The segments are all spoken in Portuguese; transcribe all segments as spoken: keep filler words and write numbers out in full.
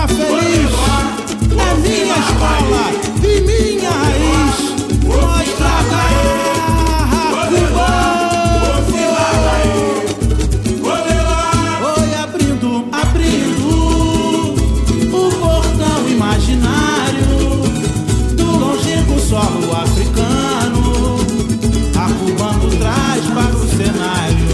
escola feliz é minha escola e minha raiz. Mostra a garra, Oi, abrindo, abrindo o portão imaginário do longínquo solo africano, acubando traz para o cenário.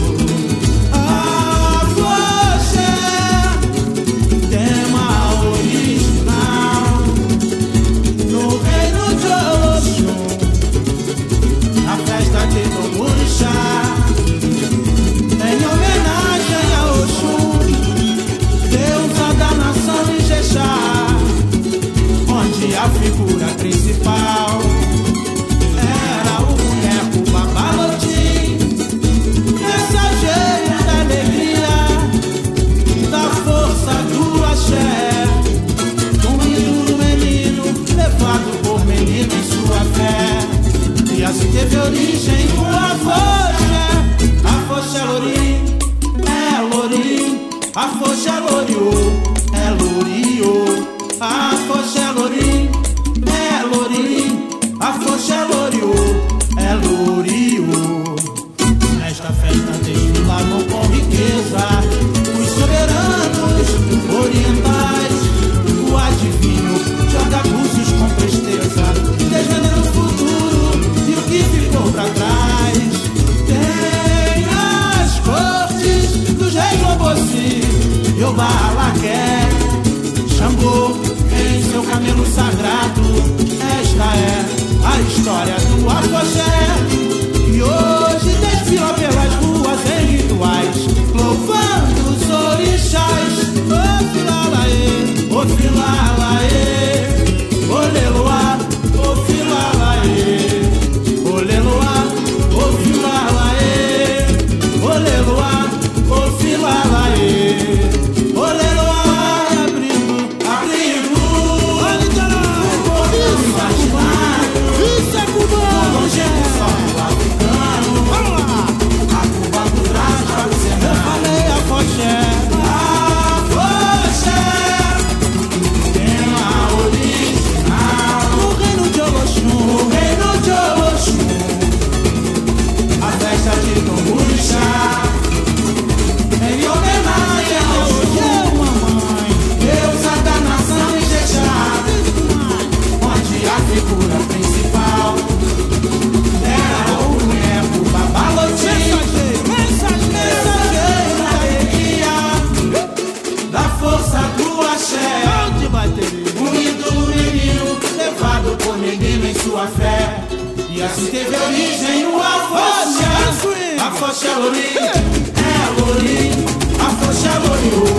Em homenagem a Oxum, deusa da nação Ijexá, onde a figura principal era o boneco Babalotim, mensageiro da alegria, da força do axé, um ídolo menino levado por menino em sua fé, e assim teve origem o afoxé. Afoxé lorim, é lorim, afoxé loriô, é loriô. Afoxé lorim, é lorim, afoxé loriô, é loriô. Nesta festa desfilavam com riqueza os soberanos orientais. O adivinho joga búzios com presteza, desvendando o futuro e o que ficou pra trás. Tem as cortes dos reis Lobossi, Yobá, Alaqué, Xangô, em seu camelo sagrado. Esta é a história do afoxé, que hoje desfila pelas ruas em rituais, louvando os orixás. Ô filalaê, ô filalaê, oleloá, ô filalaê, oleloá, ô filalaê, oleloá, ô filalaê, oleloá. Abrindo, abrindo o portão imaginário, isso é cubano, longínquo solo africano, vamos lá, acubando traz para o cenário. Eu falei afoxé, afoxé, tema original, no reino de Oloxum, no reino de Oloxum, a festa de Tomburixá, em homenagem a Oxum, mamãe, deusa da nação Ijexá, onde a figura principal era o boneco Babalotim, mensageiro da alegria, da força do axé, um ídolo menino levado por menino em sua fé, e assim teve origem o afoxé. Afoxé lorim, é lorim, afoxé loriô,